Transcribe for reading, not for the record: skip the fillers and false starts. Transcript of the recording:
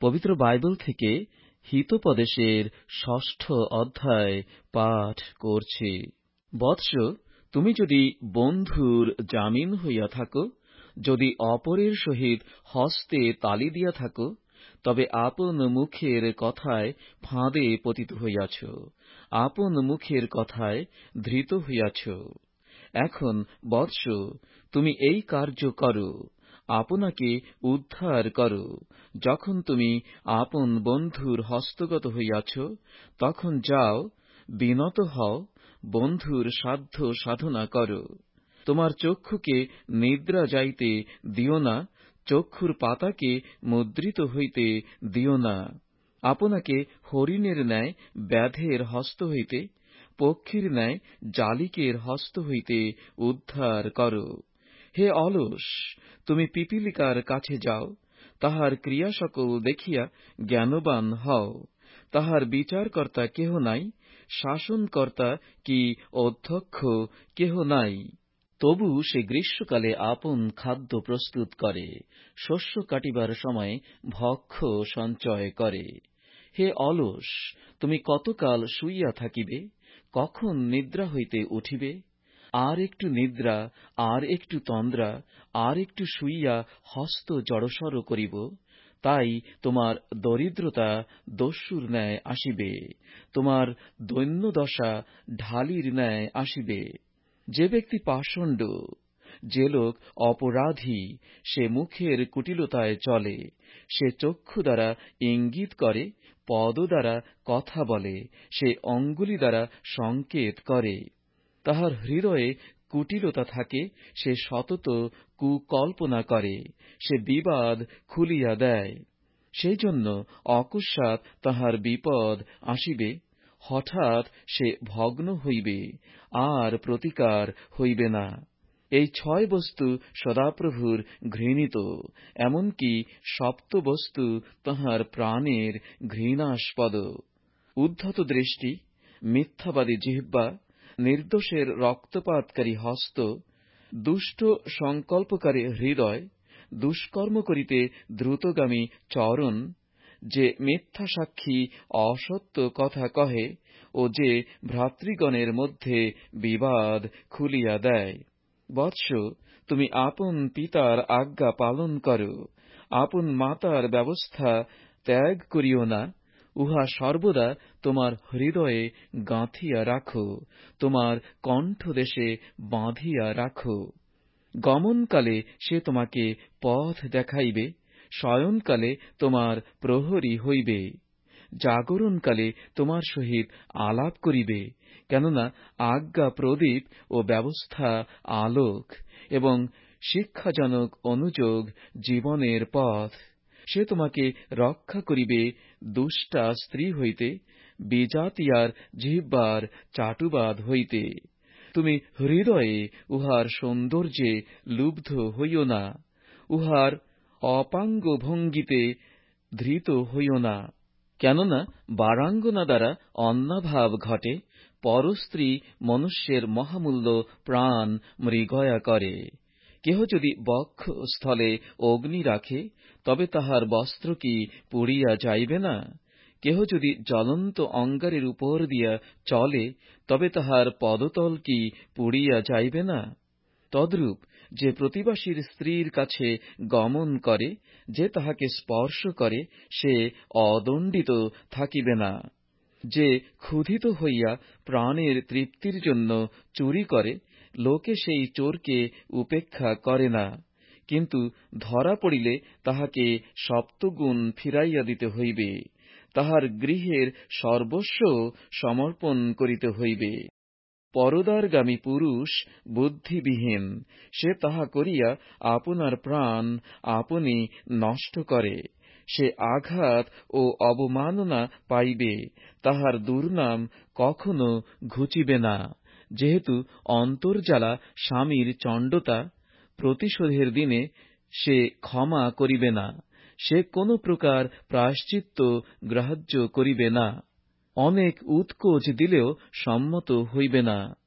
পবিত্র বাইবেল থেকে হিতোপদেশের ৬ষ্ঠ অধ্যায় পাঠ করছি। বৎস, তুমি যদি বন্ধুর জামিন হইয়া থাকো, যদি অপরের সহিত হস্তে তালি দিয়া থাকো, তবে আপন মুখের কথায় ফাঁদে পতিত হইয়াছ, আপন মুখের কথায় ধৃত হইয়াছ। এখন বৎস, তুমি এই কার্য করো, আপনাকে উদ্ধার করো। যখন তুমি আপন বন্ধুর হস্তগত হইয়াছ, তখন যাও, বিনত হও, বন্ধুর সাধ্য সাধনা করো। তোমার চক্ষুকে নিদ্রা যাইতে দিও না, চক্ষুর পাতাকে মুদ্রিত হইতে দিও না। আপনাকে হরিণের ন্যায় ব্যাধের হস্ত হইতে, পক্ষীর ন্যায় জালিকের হস্ত হইতে উদ্ধার করো। হে অলস, তুমি পিপীলিকার কাছে যাও, তাহার ক্রিয়া সকল দেখিয়া জ্ঞানবান হও। তাহার বিচারকর্তা কেহ নাই, শাসনকর্তা কি অধ্যক্ষ কেহ নাই। তবু সে গ্রীষ্মকালে আপন খাদ্য প্রস্তুত করে, শস্য কাটিবার সময় ভক্ষ সঞ্চয় করে। হে অলস, তুমি কতকাল শুইয়া থাকিবে? কখন নিদ্রা হইতে উঠিবে? আর একটু নিদ্রা, আর একটু তন্দ্রা, আর একটু শুইয়া হস্ত জড়সড় করিব, তাই তোমার দরিদ্রতা দস্যুর ন্যায় আসিবে, তোমার দৈন্যদশা ঢালির ন্যায় আসিবে। যে ব্যক্তি পাষণ্ড, যে লোক অপরাধী, সে মুখের কুটিলতায় চলে, সে চক্ষু দ্বারা ইঙ্গিত করে, পদ দ্বারা কথা বলে, সে অঙ্গুলি দ্বারা সংকেত করে। তাহার হৃদয়ে কুটিলতা থাকে, সে সতত কুকল্পনা করে, সে বিবাদ খুলিয়া দেয়। সেই জন্য অকস্মাৎ তাহার বিপদ আসিবে, হঠাৎ সে ভগ্ন হইবে, আর প্রতিকার হইবে না। এই 6 বস্তু সদাপ্রভুর ঘৃণিত, এমনকি সপ্ত বস্তু তাহার প্রাণের ঘৃণাস্পদ। উদ্ধত দৃষ্টি, মিথ্যাবাদী জিহ্বা, নির্দোষের রক্তপাতকারী হস্ত, দুষ্ট সংকল্পকারী হৃদয়, দুষ্কর্ম করিতে দ্রুতগামী চরণ, যে মিথ্যা সাক্ষী অসত্য কথা কহে ও যে ভ্রাতৃগণের মধ্যে বিবাদ খুলিয়া দেয়। বৎস, তুমি আপন পিতার আজ্ঞা পালন করো, আপন মাতার ব্যবস্থা ত্যাগ করিও না। উহা সর্বদা তোমার হৃদয়ে গাঁথিয়া রাখো, তোমার কণ্ঠদেশে বাঁধিয়া রাখো। গমনকালে সে তোমাকে পথ দেখাইবে, শয়নকালে তোমার প্রহরী হইবে, জাগরণকালে তোমার সহিত আলাপ করিবে। কেননা আজ্ঞা প্রদীপ ও ব্যবস্থা আলোক, এবং শিক্ষাজনক অনুযোগ জীবনের পথ। সে তোমাকে রক্ষা করিবে দুষ্টা স্ত্রী হইতে, বিজাতিয়ার জিহ্বার চাটুবাদ হইতে। তুমি হৃদয়ে উহার সৌন্দর্যে লুব্ধ হইও না, উহার অপাঙ্গ ভঙ্গিতে ধৃত হইও না। কেননা বারাঙ্গনা দ্বারা অন্নাভাব ঘটে, পরস্ত্রী মনুষ্যের মহামূল্য প্রাণ মৃগয়া করে। কেহ যদি বক্ষস্থলে অগ্নি রাখে, তবে তাহার বস্ত্র কি পুড়িয়া যাইবে না? কেহ যদি জ্বলন্ত অঙ্গারের উপর দিয়া চলে, তবে তাহার পদতল কি পুড়িয়া যাইবে না? তদ্রূপ যে প্রতিবাসীর স্ত্রীর কাছে গমন করে, যে তাহাকে স্পর্শ করে, সে অদণ্ডিত থাকিবে না। যে ক্ষুধিত হইয়া প্রাণের তৃপ্তির জন্য চুরি করে, লোকে সেই চোরকে উপেক্ষা করে না, কিন্তু ধরা পড়িলে তাহাকে সপ্তগুণ ফিরাইয়া দিতে হইবে, তাহার গৃহের সর্বস্ব সমর্পণ করিতে হইবে। পরদারগামী পুরুষ বুদ্ধিবিহীন, সে তাহা করিয়া আপনার প্রাণ আপনি নষ্ট করে। সে আঘাত ও অবমাননা পাইবে, তাহার দুর্নাম কখনো ঘুচিবে না। যেহেতু অন্তর্জ্বালা স্বামীর চণ্ডতা, প্রতিশোধের দিনে সে ক্ষমা করিবে না, সে কোন প্রকার প্রায়শ্চিত্ত গ্রাহ্য করিবে না, অনেক উৎকোচ দিলেও সম্মত হইবে না।